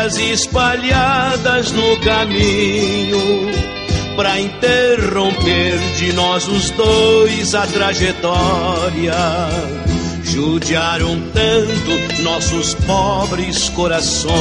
pedras espalhadas no caminho, pra interromper de nós os dois a trajetória. Judiaram tanto nossos pobres corações.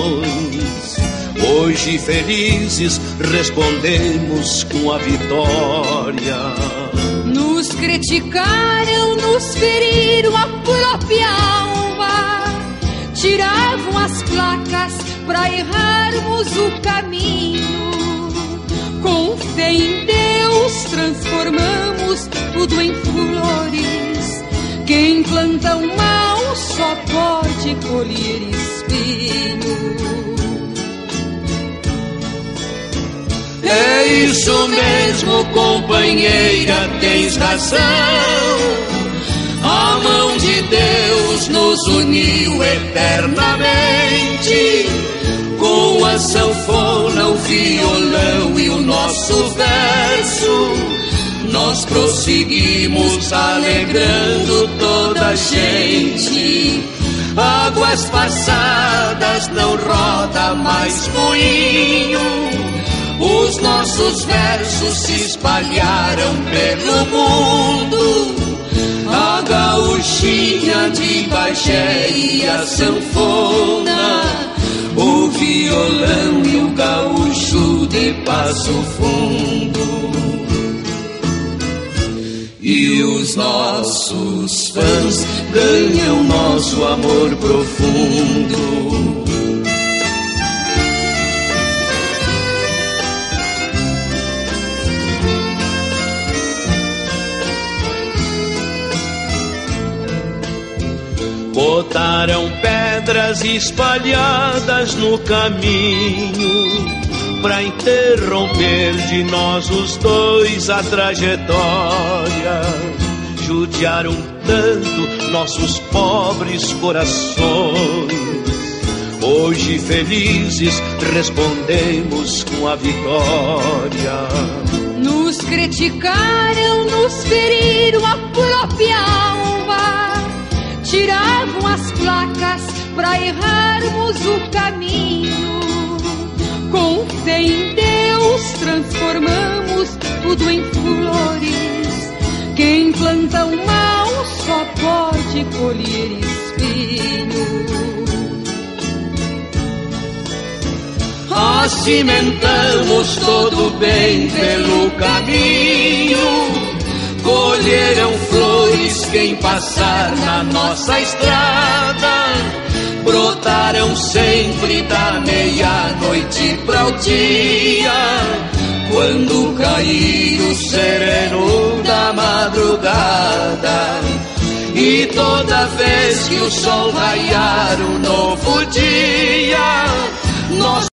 Hoje felizes respondemos com a vitória. Nos criticaram, nos feriram a própria alma, tiravam as placas pra errarmos o caminho. Com fé em Deus transformamos tudo em flores. Quem planta o mal só pode colher espinho. É isso mesmo, companheira, tens razão. A mão de Deus nos uniu eternamente. Com a sanfona, o violão e o nosso verso, nós prosseguimos alegrando toda a gente. Águas passadas não roda mais moinho. Os nossos versos se espalharam pelo mundo. A gauchinha de Bagé e a sanfona, o violão e o gaúcho de Passo Fundo. E os nossos fãs ganham nosso amor profundo. Botaram pedras espalhadas no caminho, pra interromper de nós os dois a trajetória. Judiaram tanto nossos pobres corações. Hoje felizes respondemos com a vitória. Nos criticaram, nos feriram a própria alma, tiravam as placas pra errarmos o caminho. Com fé em Deus transformamos tudo em flores. Quem planta o mal só pode colher espinho. Cimentamos todo o bem pelo caminho. Colherão flores quem passar na nossa estrada. Brotarão sempre da meia-noite para o dia, quando cair o sereno da madrugada. E toda vez que o sol raiar um novo dia, nós